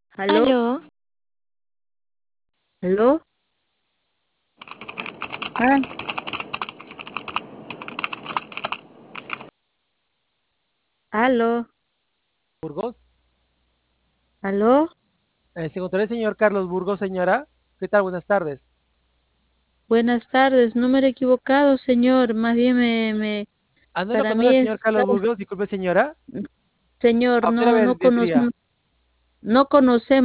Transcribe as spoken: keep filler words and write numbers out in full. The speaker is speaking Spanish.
¿Aló? Aló, ¿Aló? Ah, ¿aló? Burgos. ¿Aló? Eh, se encontrará el señor Carlos Burgos, señora. ¿Qué tal? Buenas tardes. Buenas tardes, número equivocado, señor. Más bien me, me, Ah, ¿no lo para conoce mí el señor es, Carlos Burgos? Disculpe, señora. señor, Ah, usted la no, no vendría. conocemos, no conocemos.